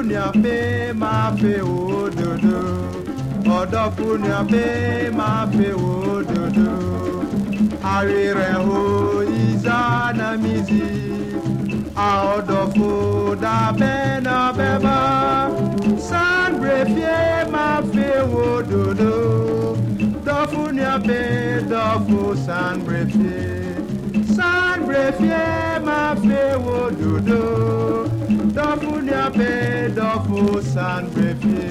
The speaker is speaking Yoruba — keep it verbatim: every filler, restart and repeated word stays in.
ni ape ma fe ododo. Ọ̀dọ̀fù ni ape ma fe ododo. Arire ho izana mizi. A ọ̀dọ̀fù da bena beba. Sangre fie ma fe ododo. Dọ̀fù ni ape dọ̀fù sangre fie. Sangre fie ma fe ododo. Dọ̀fù ni ape dọ̀fù sangre fie.